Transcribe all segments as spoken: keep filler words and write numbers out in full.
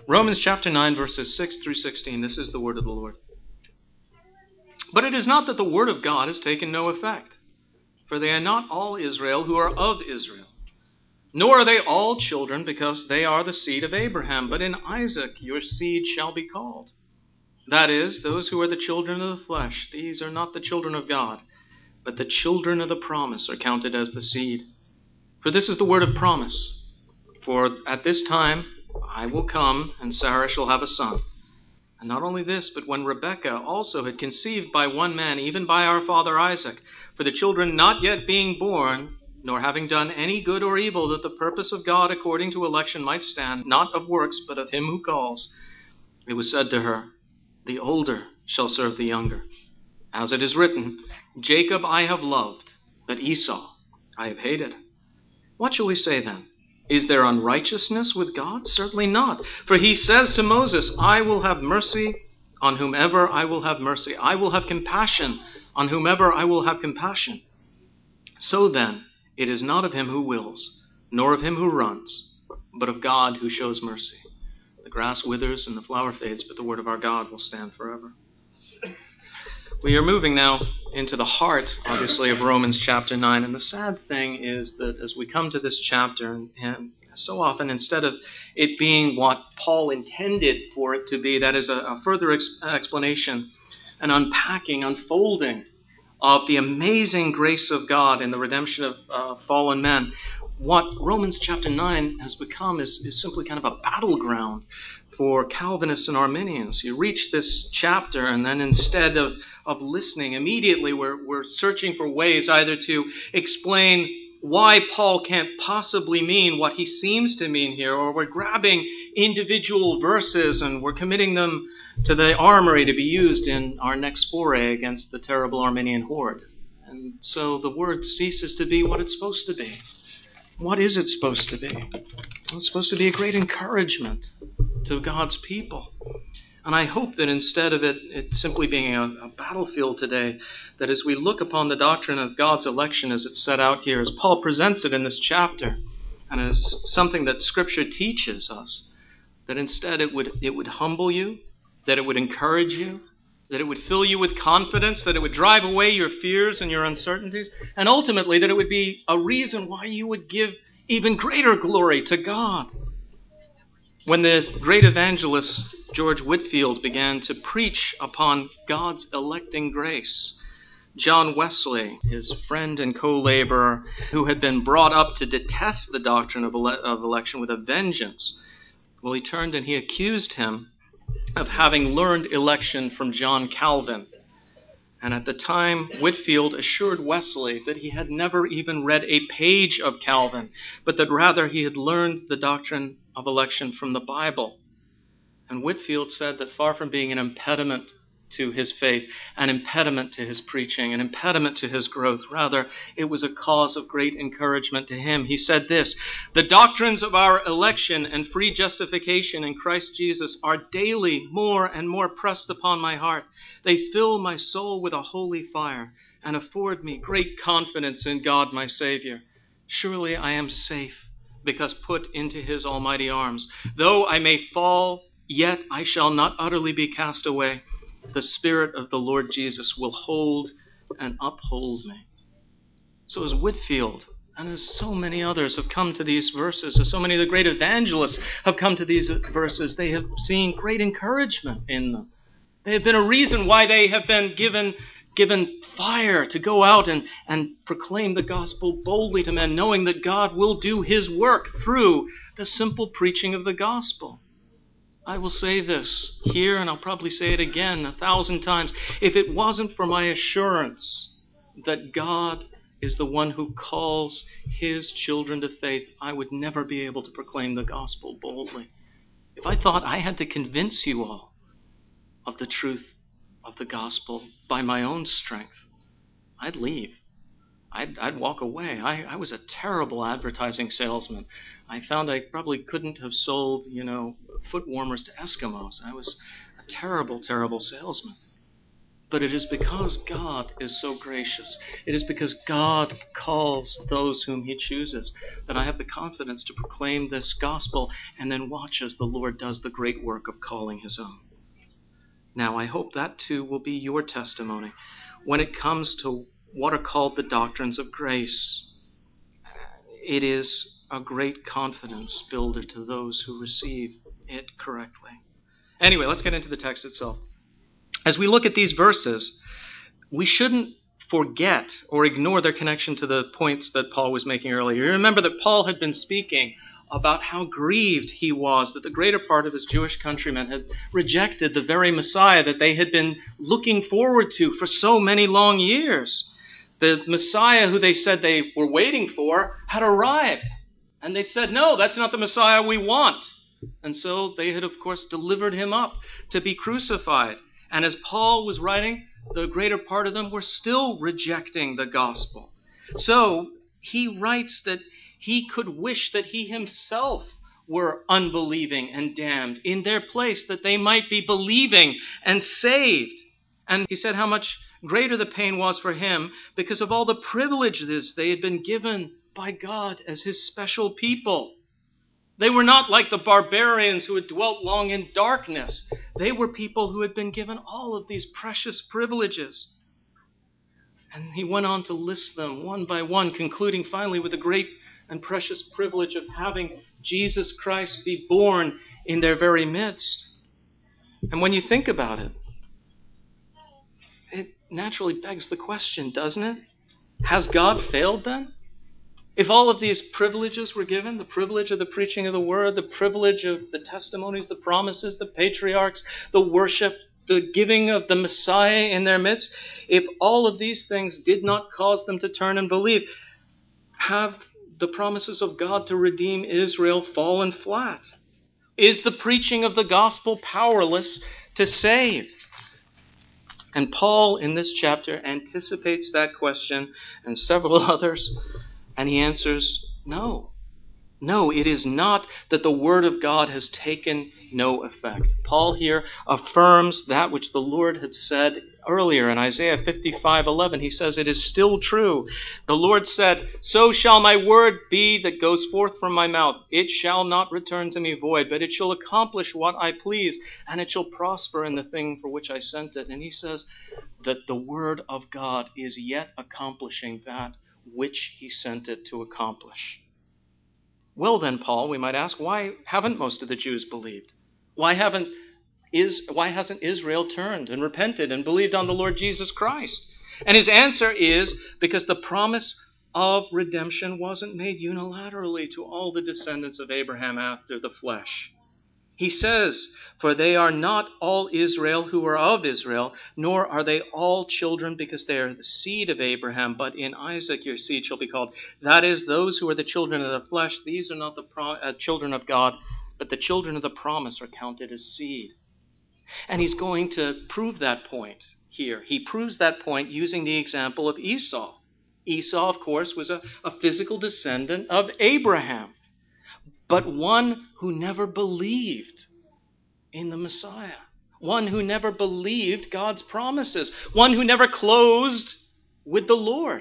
Romans chapter nine, verses six through sixteen. This is the word of the Lord. But it is not that the word of God has taken no effect, for they are not all Israel who are of Israel. Nor are they all children, because they are the seed of Abraham. But in Isaac your seed shall be called. That is, those who are the children of the flesh. These are not the children of God, but the children of the promise are counted as the seed. For this is the word of promise. For at this time I will come, and Sarah shall have a son. And not only this, but when Rebekah also had conceived by one man, even by our father Isaac, for the children not yet being born, nor having done any good or evil, that the purpose of God according to election might stand, not of works, but of him who calls, it was said to her, the older shall serve the younger. As it is written, Jacob I have loved, but Esau I have hated. What shall we say then? Is there unrighteousness with God? Certainly not. For he says to Moses, I will have mercy on whomever I will have mercy. I will have compassion on whomever I will have compassion. So then, it is not of him who wills, nor of him who runs, but of God who shows mercy. The grass withers and the flower fades, but the word of our God will stand forever. We are moving now into the heart, obviously, of Romans chapter nine. And the sad thing is that as we come to this chapter, and, and so often instead of it being what Paul intended for it to be, that is a, a further ex- explanation, an unpacking, unfolding of the amazing grace of God in the redemption of uh, fallen men, what Romans chapter nine has become is, is simply kind of a battleground for Calvinists and Arminians. You reach this chapter, and then instead of, of listening, immediately we're, we're searching for ways either to explain why Paul can't possibly mean what he seems to mean here, or we're grabbing individual verses and we're committing them to the armory to be used in our next foray against the terrible Arminian horde. And so the word ceases to be what it's supposed to be. What is it supposed to be? Well, it's supposed to be a great encouragement to God's people. And I hope that instead of it, it simply being a, a battlefield today, that as we look upon the doctrine of God's election as it's set out here, as Paul presents it in this chapter, and as something that Scripture teaches us, that instead it would it would humble you, that it would encourage you, that it would fill you with confidence, that it would drive away your fears and your uncertainties, and ultimately that it would be a reason why you would give even greater glory to God. When the great evangelist George Whitefield began to preach upon God's electing grace, John Wesley, his friend and co-laborer, who had been brought up to detest the doctrine of, ele- of election with a vengeance, well, he turned and he accused him of having learned election from John Calvin. And at the time, Whitefield assured Wesley that he had never even read a page of Calvin, but that rather he had learned the doctrine of election from the Bible. And Whitefield said that far from being an impediment to his faith, an impediment to his preaching, an impediment to his growth, rather, it was a cause of great encouragement to him. He said this, the doctrines of our election and free justification in Christ Jesus are daily more and more pressed upon my heart. They fill my soul with a holy fire and afford me great confidence in God my Savior. Surely I am safe, because put into his almighty arms. Though I may fall, yet I shall not utterly be cast away. The Spirit of the Lord Jesus will hold and uphold me. So as Whitefield and as so many others have come to these verses, as so many of the great evangelists have come to these verses, they have seen great encouragement in them. They have been a reason why they have been given, given fire to go out and, and proclaim the gospel boldly to men, knowing that God will do his work through the simple preaching of the gospel. I will say this here, and I'll probably say it again a thousand times. If it wasn't for my assurance that God is the one who calls his children to faith, I would never be able to proclaim the gospel boldly. If I thought I had to convince you all of the truth of the gospel by my own strength, I'd leave. I'd, I'd walk away. I, I was a terrible advertising salesman. I found I probably couldn't have sold, you know, foot warmers to Eskimos. I was a terrible, terrible salesman. But it is because God is so gracious, it is because God calls those whom he chooses, that I have the confidence to proclaim this gospel and then watch as the Lord does the great work of calling his own. Now, I hope that too will be your testimony when it comes to what are called the doctrines of grace. It is a great confidence builder to those who receive it correctly. Anyway, let's get into the text itself. As we look at these verses, we shouldn't forget or ignore their connection to the points that Paul was making earlier. You remember that Paul had been speaking about how grieved he was that the greater part of his Jewish countrymen had rejected the very Messiah that they had been looking forward to for so many long years. The Messiah who they said they were waiting for had arrived. And they said, no, that's not the Messiah we want. And so they had, of course, delivered him up to be crucified. And as Paul was writing, the greater part of them were still rejecting the gospel. So he writes that he could wish that he himself were unbelieving and damned in their place, that they might be believing and saved. And he said how much greater the pain was for him because of all the privileges they had been given by God as his special people. They were not like the barbarians who had dwelt long in darkness. They were people who had been given all of these precious privileges. And he went on to list them one by one, concluding finally with the great and precious privilege of having Jesus Christ be born in their very midst. And when you think about it, it naturally begs the question, doesn't it? Has God failed then? If all of these privileges were given, the privilege of the preaching of the word, the privilege of the testimonies, the promises, the patriarchs, the worship, the giving of the Messiah in their midst, if all of these things did not cause them to turn and believe, have the promises of God to redeem Israel fallen flat? Is the preaching of the gospel powerless to save? And Paul in this chapter anticipates that question and several others. And he answers, no. No, it is not that the word of God has taken no effect. Paul here affirms that which the Lord had said earlier in Isaiah fifty-five eleven. He says, it is still true. The Lord said, so shall my word be that goes forth from my mouth. It shall not return to me void, but it shall accomplish what I please, and it shall prosper in the thing for which I sent it. And he says that the word of God is yet accomplishing that which he sent it to accomplish. Well then, Paul, we might ask, why haven't most of the Jews believed? Why haven't is why hasn't Israel turned and repented and believed on the Lord Jesus Christ? And his answer is because the promise of redemption wasn't made unilaterally to all the descendants of Abraham after the flesh. He says, for they are not all Israel who are of Israel, nor are they all children because they are the seed of Abraham, but in Isaac your seed shall be called. That is, those who are the children of the flesh, these are not the pro- uh, children of God, but the children of the promise are counted as seed. And he's going to prove that point here. He proves that point using the example of Esau. Esau, of course, was a, a physical descendant of Abraham, but one who never believed in the Messiah, one who never believed God's promises, one who never closed with the Lord.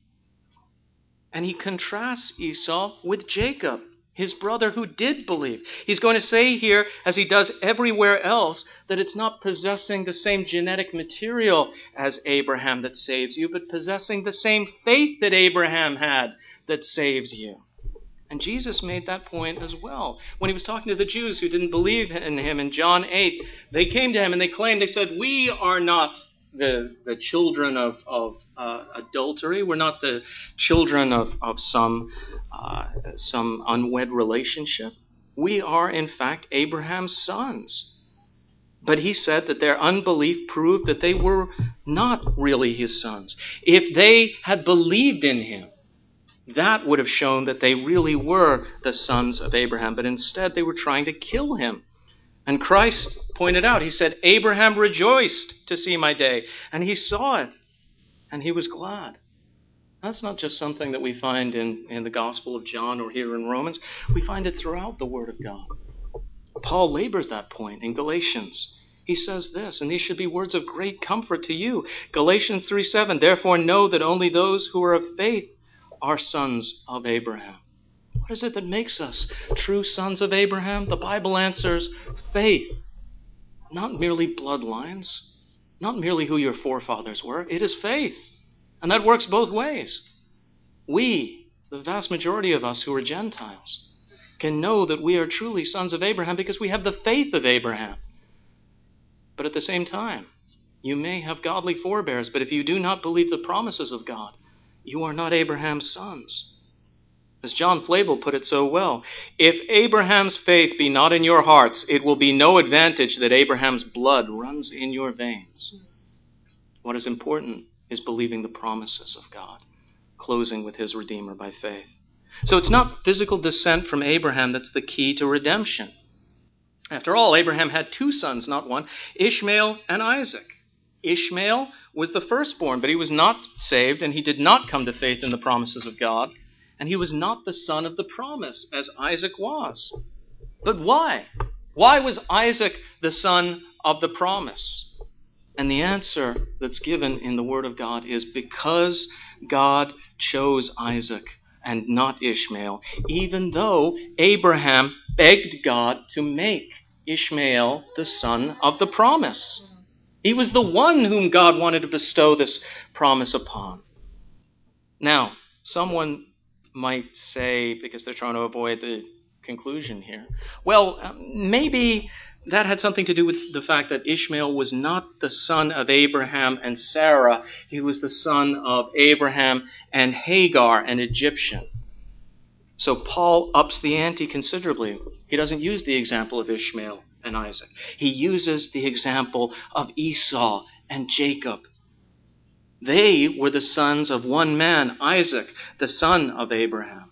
And he contrasts Esau with Jacob, his brother who did believe. He's going to say here, as he does everywhere else, that it's not possessing the same genetic material as Abraham that saves you, but possessing the same faith that Abraham had that saves you. And Jesus made that point as well. When he was talking to the Jews who didn't believe in him in John eight, they came to him and they claimed, they said, we are not the, the children of, of uh, adultery. We're not the children of, of some, uh, some unwed relationship. We are, in fact, Abraham's sons. But he said that their unbelief proved that they were not really his sons. If they had believed in him, that would have shown that they really were the sons of Abraham, but instead they were trying to kill him. And Christ pointed out, he said, Abraham rejoiced to see my day, and he saw it, and he was glad. That's not just something that we find in, in the Gospel of John or here in Romans. We find it throughout the Word of God. Paul labors that point in Galatians. he says this, and these should be words of great comfort to you. Galatians three seven, therefore know that only those who are of faith are sons of Abraham. What is it that makes us true sons of Abraham? The Bible answers, faith. Not merely bloodlines, not merely who your forefathers were. It is faith. And that works both ways. We, the vast majority of us who are Gentiles, can know that we are truly sons of Abraham because we have the faith of Abraham. But at the same time, you may have godly forebears, but if you do not believe the promises of God, you are not Abraham's sons. As John Flavel put it so well, if Abraham's faith be not in your hearts, it will be no advantage that Abraham's blood runs in your veins. What is important is believing the promises of God, closing with his Redeemer by faith. So it's not physical descent from Abraham that's the key to redemption. After all, Abraham had two sons, not one, Ishmael and Isaac. Ishmael was the firstborn, but he was not saved, and he did not come to faith in the promises of God. And he was not the son of the promise, as Isaac was. But why? Why was Isaac the son of the promise? And the answer that's given in the Word of God is because God chose Isaac and not Ishmael, even though Abraham begged God to make Ishmael the son of the promise. He was the one whom God wanted to bestow this promise upon. Now, someone might say, because they're trying to avoid the conclusion here, well, maybe that had something to do with the fact that Ishmael was not the son of Abraham and Sarah. He was the son of Abraham and Hagar, an Egyptian. So Paul ups the ante considerably. He doesn't use the example of Ishmael and Isaac. He uses the example of Esau and Jacob. They were the sons of one man, Isaac, the son of Abraham.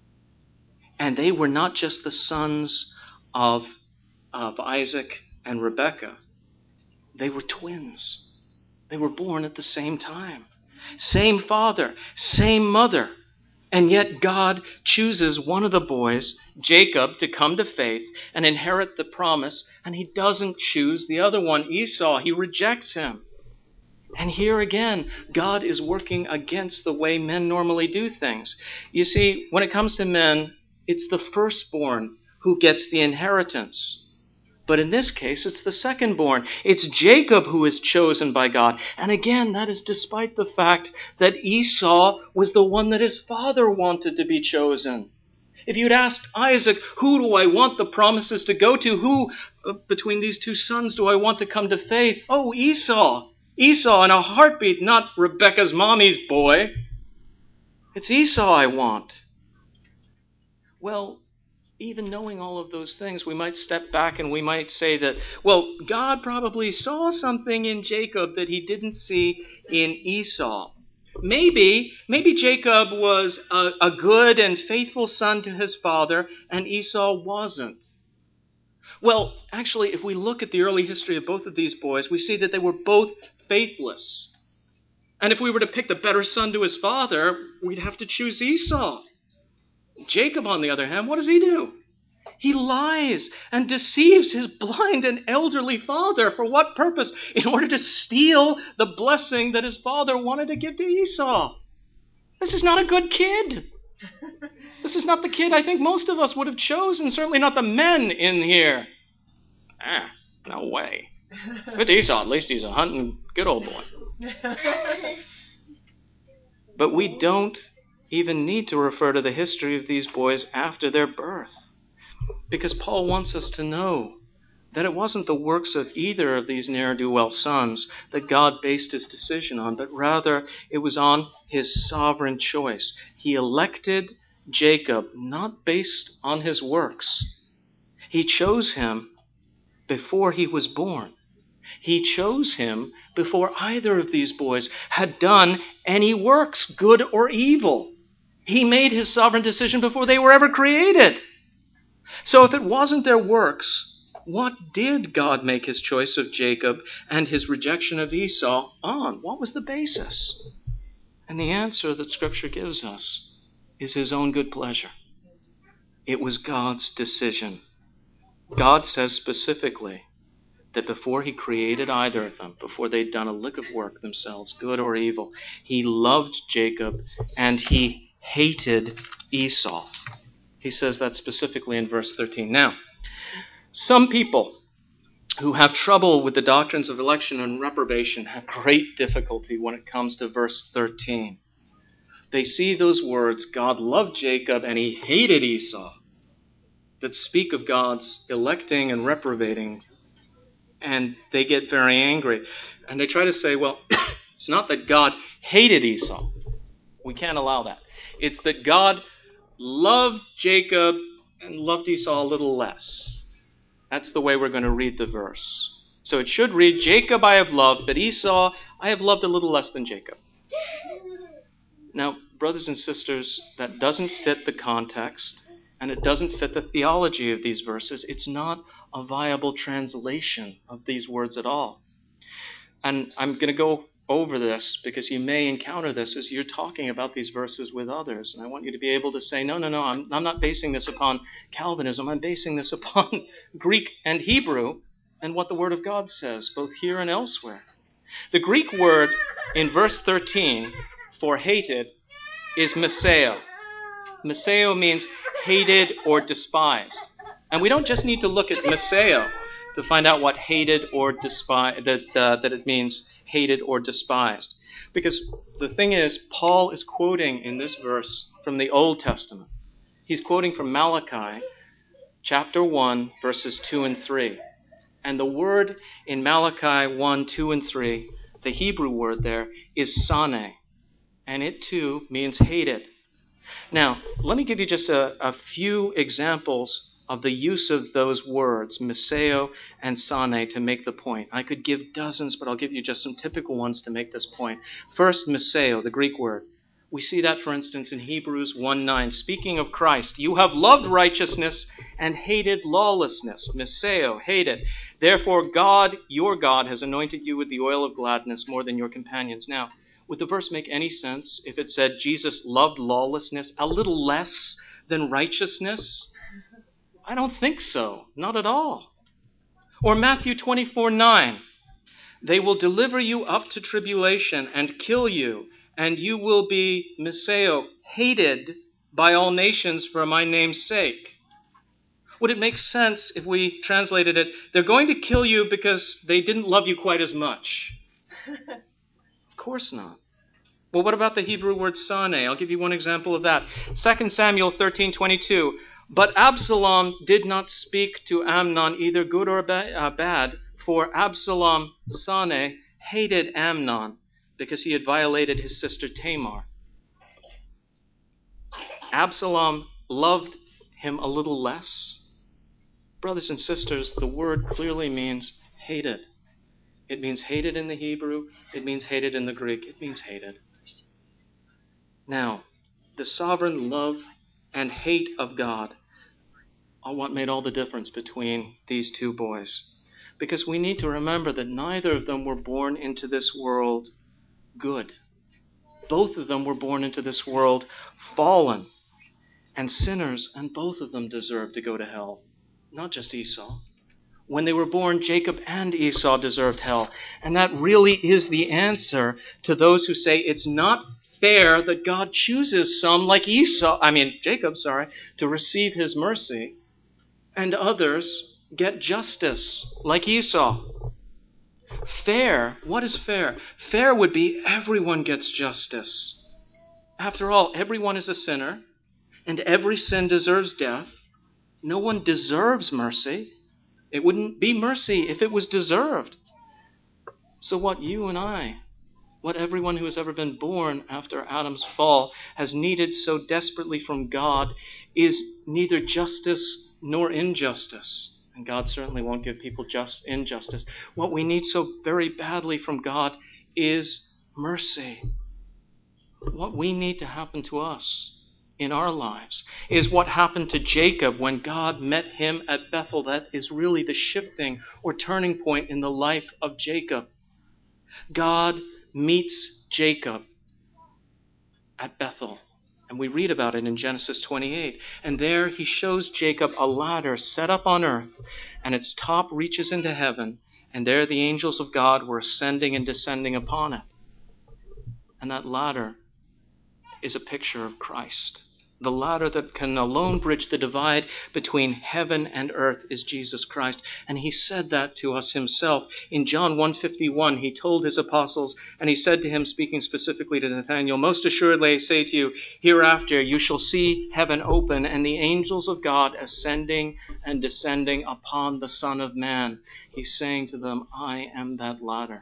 And they were not just the sons of, of Isaac and Rebekah. They were twins. They were born at the same time. Same father, same mother. And yet God chooses one of the boys, Jacob, to come to faith and inherit the promise, and he doesn't choose the other one, Esau. He rejects him. And here again, God is working against the way men normally do things. You see, when it comes to men, it's the firstborn who gets the inheritance. But in this case, it's the secondborn. It's Jacob who is chosen by God. And again, that is despite the fact that Esau was the one that his father wanted to be chosen. If you'd asked Isaac, who do I want the promises to go to? Who uh, between these two sons do I want to come to faith? Oh, Esau. Esau in a heartbeat, not Rebekah's mommy's boy. It's Esau I want. Well, even knowing all of those things, we might step back and we might say that, well, God probably saw something in Jacob that he didn't see in Esau. Maybe, maybe Jacob was a, a good and faithful son to his father, and Esau wasn't. Well, actually, if we look at the early history of both of these boys, we see that they were both faithless. And if we were to pick the better son to his father, we'd have to choose Esau. Jacob, on the other hand, what does he do? He lies and deceives his blind and elderly father. For what purpose? In order to steal the blessing that his father wanted to give to Esau. This is not a good kid. This is not the kid I think most of us would have chosen, certainly not the men in here. Ah, no way. But Esau, at least he's a hunting good old boy. But we don't even need to refer to the history of these boys after their birth. Because Paul wants us to know that it wasn't the works of either of these ne'er-do-well sons that God based his decision on, but rather it was on his sovereign choice. He elected Jacob not based on his works. He chose him before he was born. He chose him before either of these boys had done any works, good or evil. He made his sovereign decision before they were ever created. So if it wasn't their works, what did God make his choice of Jacob and his rejection of Esau on? What was the basis? And the answer that Scripture gives us is his own good pleasure. It was God's decision. God says specifically that before he created either of them, before they'd done a lick of work themselves, good or evil, he loved Jacob and he hated Esau. He says that specifically in verse thirteen. Now, some people who have trouble with the doctrines of election and reprobation have great difficulty when it comes to verse thirteen. They see those words, God loved Jacob and he hated Esau, that speak of God's electing and reprobating, and they get very angry. And they try to say, well, it's not that God hated Esau. We can't allow that. It's that God loved Jacob and loved Esau a little less. That's the way we're going to read the verse. So it should read, Jacob I have loved, but Esau I have loved a little less than Jacob. Now, brothers and sisters, that doesn't fit the context, and it doesn't fit the theology of these verses. It's not a viable translation of these words at all. And I'm going to go over this because you may encounter this as you're talking about these verses with others. And I want you to be able to say, no, no, no, I'm, I'm not basing this upon Calvinism. I'm basing this upon Greek and Hebrew and what the Word of God says, both here and elsewhere. The Greek word in verse thirteen for hated is meseo. Meseo means hated or despised. And we don't just need to look at meseo to find out what hated or despised, that, uh, that it means hated or despised. Because the thing is, Paul is quoting in this verse from the Old Testament. He's quoting from Malachi chapter one, verses two and three. And the word in Malachi one, two, and three, the Hebrew word there, is sane. And it too means hated. Now, let me give you just a, a few examples of the use of those words, meseo and sane, to make the point. I could give dozens, but I'll give you just some typical ones to make this point. First, meseo, the Greek word. We see that, for instance, in Hebrews one nine. Speaking of Christ, you have loved righteousness and hated lawlessness. Meseo, hated. Therefore, God, your God, has anointed you with the oil of gladness more than your companions. Now, would the verse make any sense if it said Jesus loved lawlessness a little less than righteousness? I don't think so. Not at all. Or Matthew twenty-four nine. They will deliver you up to tribulation and kill you, and you will be, meseo, hated by all nations for my name's sake. Would it make sense if we translated it, they're going to kill you because they didn't love you quite as much? Of course not. Well, what about the Hebrew word sane? I'll give you one example of that. Second Samuel thirteen twenty-two. But Absalom did not speak to Amnon either good or ba- uh, bad, for Absalom, sane, hated Amnon because he had violated his sister Tamar. Absalom loved him a little less. Brothers and sisters, the word clearly means hated. It means hated in the Hebrew. It means hated in the Greek. It means hated. Now, the sovereign love and hate of God are what made all the difference between these two boys. Because we need to remember that neither of them were born into this world good. Both of them were born into this world fallen and sinners, and both of them deserved to go to hell, not just Esau. When they were born, Jacob and Esau deserved hell. And that really is the answer to those who say it's not fair that God chooses some like Esau, I mean Jacob, sorry, to receive his mercy, and others get justice like Esau. Fair, what is fair? Fair would be everyone gets justice. After all, everyone is a sinner, and every sin deserves death. No one deserves mercy. It wouldn't be mercy if it was deserved. So what you and I, what everyone who has ever been born after Adam's fall has needed so desperately from God is neither justice nor injustice. And God certainly won't give people just injustice. What we need so very badly from God is mercy. What we need to happen to us in our lives is what happened to Jacob when God met him at Bethel. That is really the shifting or turning point in the life of Jacob. God meets Jacob at Bethel. And we read about it in Genesis twenty-eight. And there he shows Jacob a ladder set up on earth, and its top reaches into heaven. And there the angels of God were ascending and descending upon it. And that ladder is a picture of Christ. The ladder that can alone bridge the divide between heaven and earth is Jesus Christ. And he said that to us himself. In John one fifty-one, he told his apostles, and he said to him, speaking specifically to Nathanael, most assuredly I say to you, hereafter you shall see heaven open and the angels of God ascending and descending upon the Son of Man. He's saying to them, I am that ladder.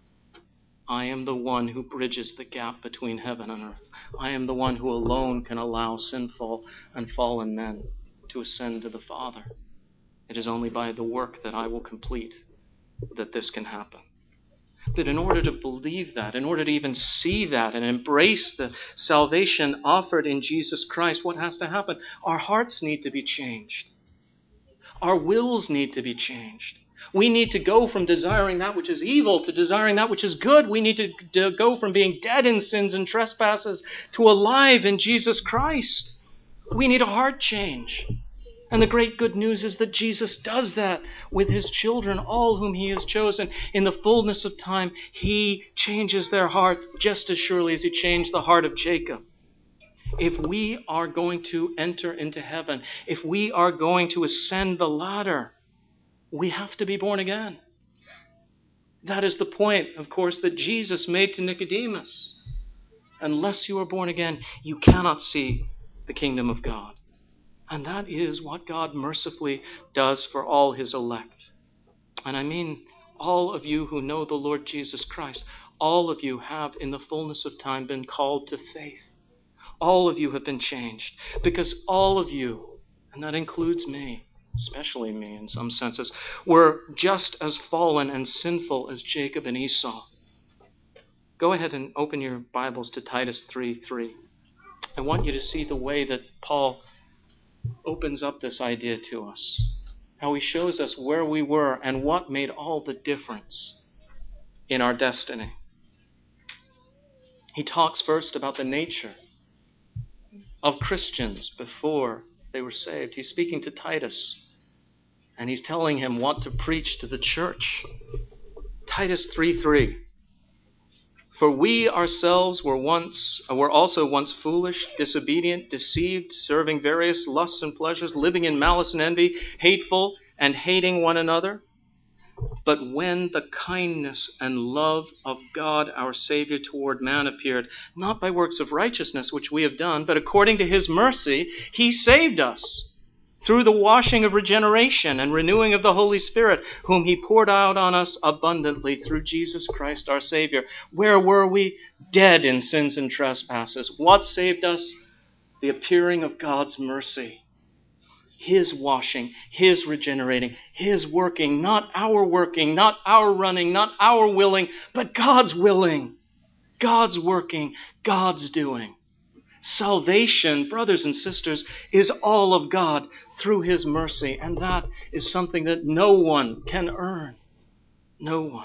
I am the one who bridges the gap between heaven and earth. I am the one who alone can allow sinful and fallen men to ascend to the Father. It is only by the work that I will complete that this can happen. But in order to believe that, in order to even see that and embrace the salvation offered in Jesus Christ, what has to happen? Our hearts need to be changed. Our wills need to be changed. We need to go from desiring that which is evil to desiring that which is good. We need to, to go from being dead in sins and trespasses to alive in Jesus Christ. We need a heart change. And the great good news is that Jesus does that with his children, all whom he has chosen. In the fullness of time, he changes their heart just as surely as he changed the heart of Jacob. If we are going to enter into heaven, if we are going to ascend the ladder, we have to be born again. That is the point, of course, that Jesus made to Nicodemus. Unless you are born again, you cannot see the kingdom of God. And that is what God mercifully does for all his elect. And I mean all of you who know the Lord Jesus Christ. All of you have, in the fullness of time, been called to faith. All of you have been changed. Because all of you, and that includes me, especially me in some senses, were just as fallen and sinful as Jacob and Esau. Go ahead and open your Bibles to Titus three three. I want you to see the way that Paul opens up this idea to us. How he shows us where we were and what made all the difference in our destiny. He talks first about the nature of Christians before they were saved. He's speaking to Titus. And he's telling him what to preach to the church. Titus three three. For we ourselves were once, were also once foolish, disobedient, deceived, serving various lusts and pleasures, living in malice and envy, hateful and hating one another. But when the kindness and love of God our Savior toward man appeared, not by works of righteousness which we have done, but according to his mercy, he saved us through the washing of regeneration and renewing of the Holy Spirit, whom he poured out on us abundantly through Jesus Christ our Savior. Where were we? Dead in sins and trespasses. What saved us? The appearing of God's mercy. His washing, his regenerating, his working, not our working, not our running, not our willing, but God's willing, God's working, God's doing. Salvation, brothers and sisters, is all of God through his mercy, and that is something that no one can earn. No one.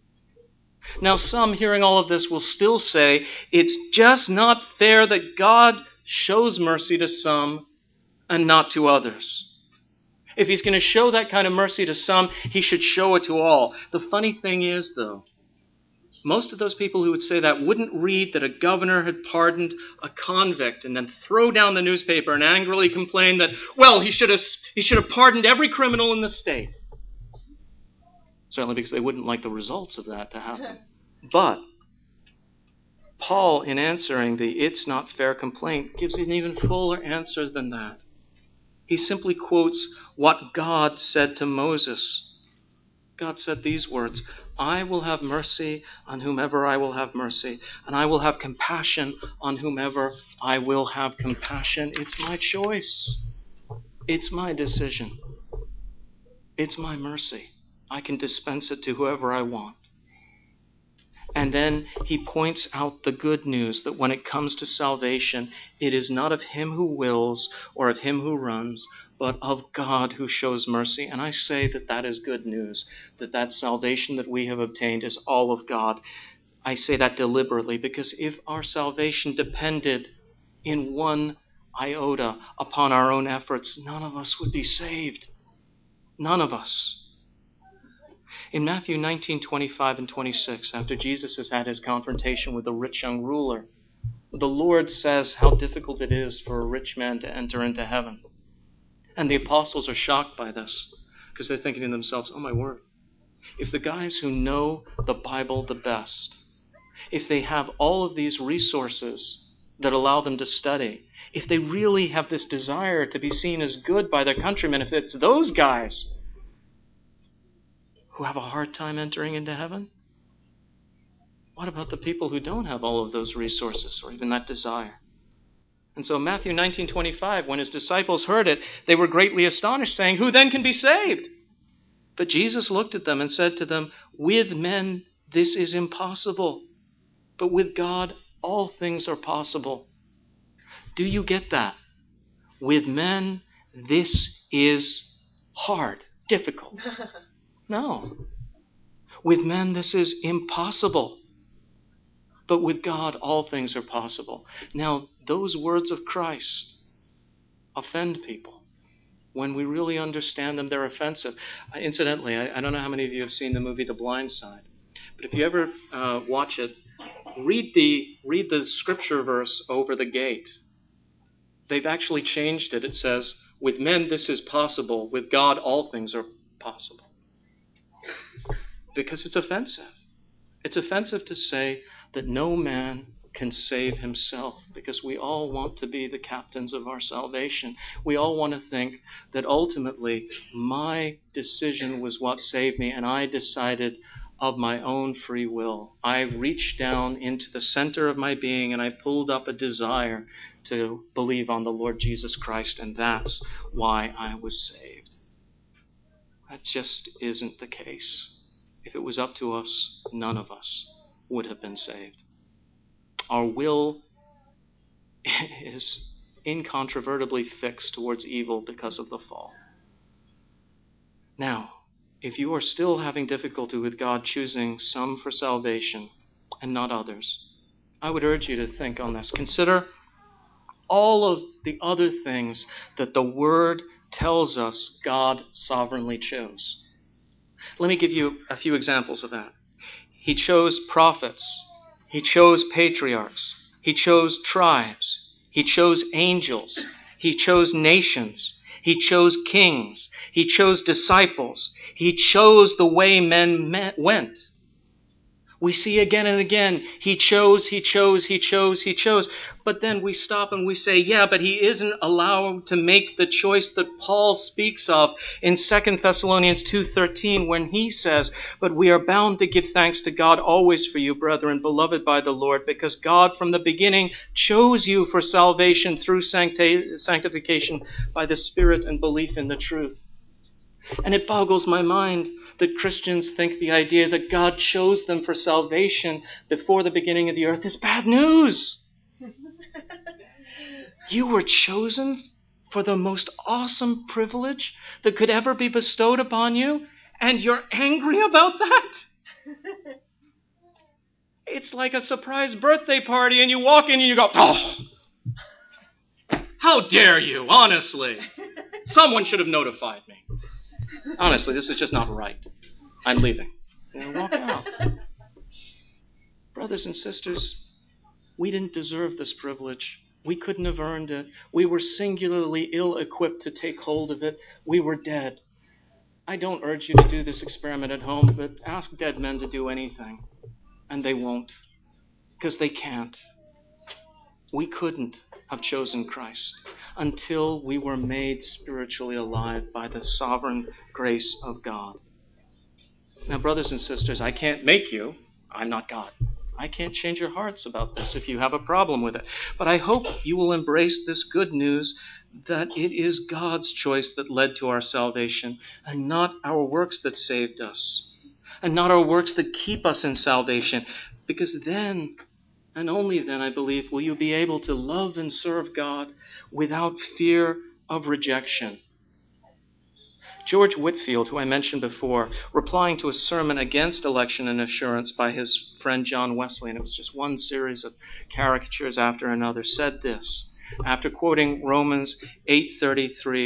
Now, some hearing all of this will still say, it's just not fair that God shows mercy to some and not to others. If he's going to show that kind of mercy to some, he should show it to all. The funny thing is, though, most of those people who would say that wouldn't read that a governor had pardoned a convict and then throw down the newspaper and angrily complain that, well, he should have, he should have pardoned every criminal in the state. Certainly because they wouldn't like the results of that to happen. But Paul, in answering the it's not fair complaint, gives an even fuller answer than that. He simply quotes what God said to Moses. God said these words, I will have mercy on whomever I will have mercy, and I will have compassion on whomever I will have compassion. It's my choice. It's my decision. It's my mercy. I can dispense it to whoever I want. And then he points out the good news that when it comes to salvation, it is not of him who wills or of him who runs, but of God who shows mercy. And I say that that is good news, that that salvation that we have obtained is all of God. I say that deliberately because if our salvation depended in one iota upon our own efforts, none of us would be saved. None of us. In Matthew nineteen, twenty-five and twenty-six, after Jesus has had his confrontation with the rich young ruler, the Lord says how difficult it is for a rich man to enter into heaven. And the apostles are shocked by this because they're thinking to themselves, oh my word, if the guys who know the Bible the best, if they have all of these resources that allow them to study, if they really have this desire to be seen as good by their countrymen, if it's those guys who have a hard time entering into heaven, what about the people who don't have all of those resources or even that desire? And so Matthew nineteen twenty-five, when his disciples heard it, they were greatly astonished, saying, who then can be saved? But Jesus looked at them and said to them, with men this is impossible, but with God all things are possible. Do you get that? With men this is hard, difficult. No. With men this is impossible. But with God, all things are possible. Now, those words of Christ offend people. When we really understand them, they're offensive. Uh, incidentally, I, I don't know how many of you have seen the movie The Blind Side, but if you ever uh, watch it, read the read the scripture verse over the gate. They've actually changed it. It says, with men this is possible, with God all things are possible. Because it's offensive. It's offensive to say that no man can save himself, because we all want to be the captains of our salvation. We all want to think that ultimately my decision was what saved me, and I decided of my own free will. I reached down into the center of my being and I pulled up a desire to believe on the Lord Jesus Christ, and that's why I was saved. That just isn't the case. If it was up to us, none of us would have been saved. Our will is incontrovertibly fixed towards evil because of the fall. Now, if you are still having difficulty with God choosing some for salvation and not others, I would urge you to think on this. Consider all of the other things that the Word tells us God sovereignly chose. Let me give you a few examples of that. He chose prophets. He chose patriarchs. He chose tribes. He chose angels. He chose nations. He chose kings. He chose disciples. He chose the way men met, went. We see again and again, he chose, he chose, he chose, he chose. But then we stop and we say, yeah, but he isn't allowed to make the choice that Paul speaks of in Second Thessalonians two thirteen, when he says, but we are bound to give thanks to God always for you, brethren, beloved by the Lord, because God from the beginning chose you for salvation through sancti- sanctification by the Spirit and belief in the truth. And it boggles my mind that Christians think the idea that God chose them for salvation before the beginning of the earth is bad news. You were chosen for the most awesome privilege that could ever be bestowed upon you, and you're angry about that? It's like a surprise birthday party, and you walk in and you go, oh, how dare you, honestly. Someone should have notified me. Honestly, this is just not right. I'm leaving. And I walk out. Brothers and sisters, we didn't deserve this privilege. We couldn't have earned it. We were singularly ill-equipped to take hold of it. We were dead. I don't urge you to do this experiment at home, but ask dead men to do anything. And they won't. Because they can't. We couldn't have chosen Christ until we were made spiritually alive by the sovereign grace of God. Now, brothers and sisters, I can't make you. I'm not God. I can't change your hearts about this if you have a problem with it. But I hope you will embrace this good news that it is God's choice that led to our salvation, and not our works that saved us, and not our works that keep us in salvation. Because then, and only then, I believe, will you be able to love and serve God without fear of rejection. George Whitefield, who I mentioned before, replying to a sermon against election and assurance by his friend John Wesley, and it was just one series of caricatures after another, said this, after quoting Romans eight thirty-three,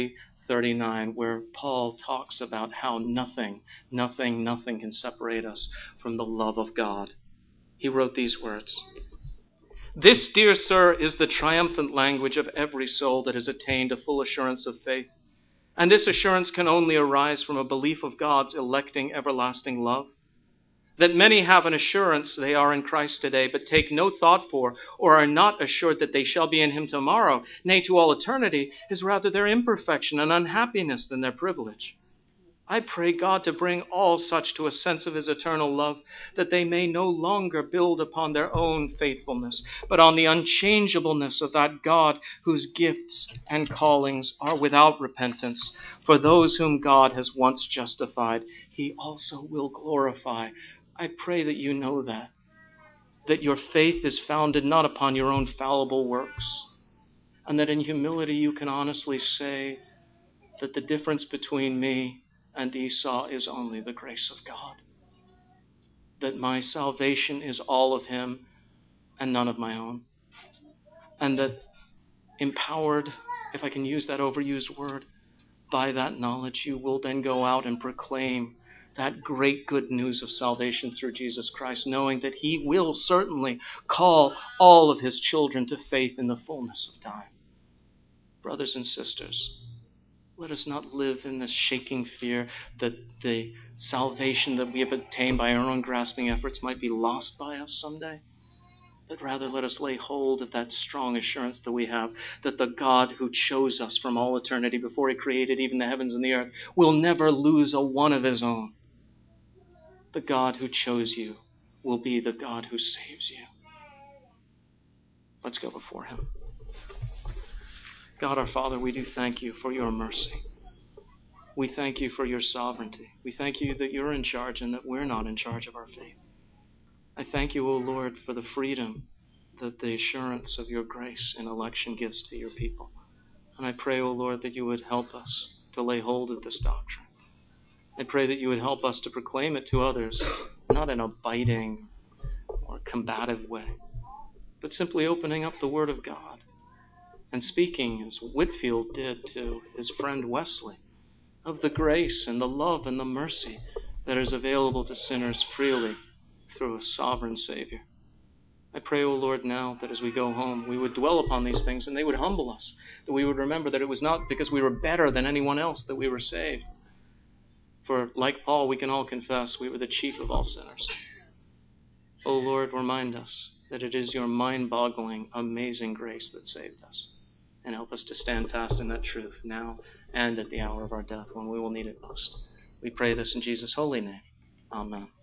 thirty-nine, where Paul talks about how nothing, nothing, nothing can separate us from the love of God. He wrote these words: "This, dear sir, is the triumphant language of every soul that has attained a full assurance of faith. And this assurance can only arise from a belief of God's electing everlasting love. That many have an assurance they are in Christ today, but take no thought for, or are not assured that they shall be in him tomorrow, nay, to all eternity, is rather their imperfection and unhappiness than their privilege. I pray God to bring all such to a sense of his eternal love, that they may no longer build upon their own faithfulness, but on the unchangeableness of that God whose gifts and callings are without repentance. For those whom God has once justified, he also will glorify." I pray that you know that, that your faith is founded not upon your own fallible works, and that in humility you can honestly say that the difference between me and Esau is only the grace of God. That my salvation is all of him and none of my own. And that empowered, if I can use that overused word, by that knowledge, you will then go out and proclaim that great good news of salvation through Jesus Christ, knowing that he will certainly call all of his children to faith in the fullness of time. Brothers and sisters, let us not live in this shaking fear that the salvation that we have obtained by our own grasping efforts might be lost by us someday. But rather let us lay hold of that strong assurance that we have, that the God who chose us from all eternity before he created even the heavens and the earth will never lose a one of his own. The God who chose you will be the God who saves you. Let's go before him. God our Father, we do thank you for your mercy. We thank you for your sovereignty. We thank you that you're in charge and that we're not in charge of our fate. I thank you, O Lord, for the freedom that the assurance of your grace in election gives to your people. And I pray, O Lord, that you would help us to lay hold of this doctrine. I pray that you would help us to proclaim it to others, not in a biting or combative way, but simply opening up the Word of God and speaking, as Whitefield did to his friend Wesley, of the grace and the love and the mercy that is available to sinners freely through a sovereign Savior. I pray, O Lord, now that as we go home, we would dwell upon these things and they would humble us, that we would remember that it was not because we were better than anyone else that we were saved. For like Paul, we can all confess we were the chief of all sinners. O Lord, remind us that it is your mind-boggling, amazing grace that saved us. And help us to stand fast in that truth now and at the hour of our death when we will need it most. We pray this in Jesus' holy name. Amen.